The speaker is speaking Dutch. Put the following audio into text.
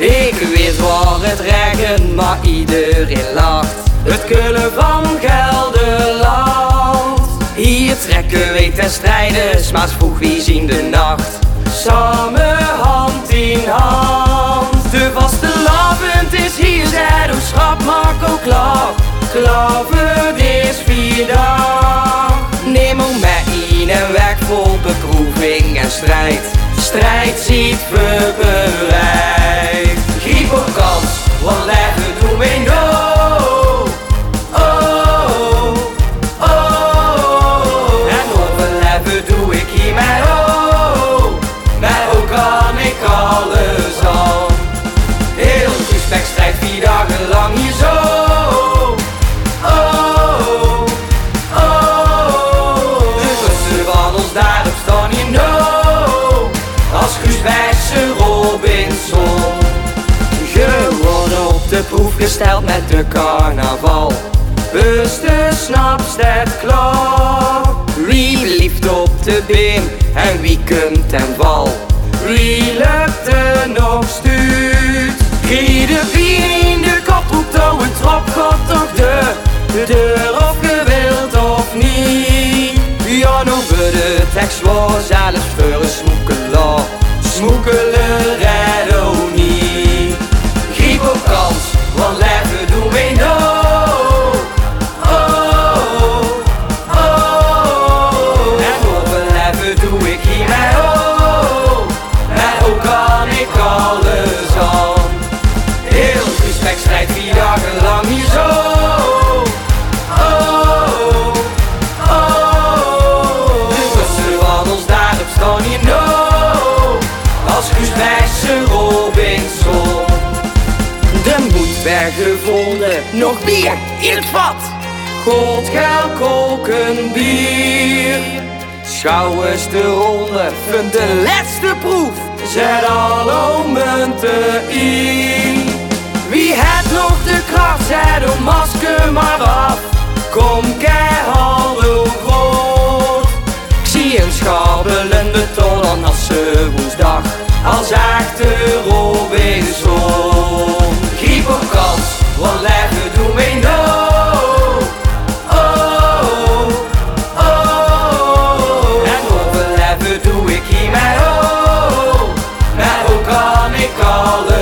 Ik weet waar het regent, maar iedereen lacht. Het kullen van Gelderland. Hier trekken wij ten strijde, 's maats vroeg wie zien de nacht. Samen hand in hand. De vastelavond is hier, zij doet schrap, maak ook klaar. Klaar voor deze 4 dagen. Neem ook met in en weg vol beproeving en strijd. Strijd ziet voorbereid. Griep op kans, wat leggen doen wij nou? En overleven doe ik hier met ook kan ik alles al. Heel respect strijd 4 dagen lang hier zo. De rusten van ons daarop staan hier nou. Als Guus Wijsse Robinson. Geworden op de proef gesteld met de carnaval. Dus de snaps het klaar. Wie blieft op de been en wie komt ten val? Wie lukt er nog stuurt? Giede bier in de kop roept oh een trap gaat toch de deur of gewild of niet? Ja, nou we de tekst was zelfs voor een smoekelaar. Smoekelen red ook niet. Griep op kans, wat leggen doen wij nou? En overleven doe ik hier met ook kan ik alles al. Heel respect strijd 4 dagen lang hier zo. De rusten van ons daarop staan hier nou. Als Guus Wijsse Robinson. De moed werd gevonden, nog bier in het vat. Goldgeel koken bier. Schouw eens de ronde, vind de laatste proef. Zet alle munten in. Wie heeft nog de kracht, zet een masker maar af. Kom keihard groot. Ik zie een schabelende ton als ze woensdag. Als echte Robinson. Griep op kans, wat leggen doen wij nou? En overleven doe ik hier met ook kan ik alles.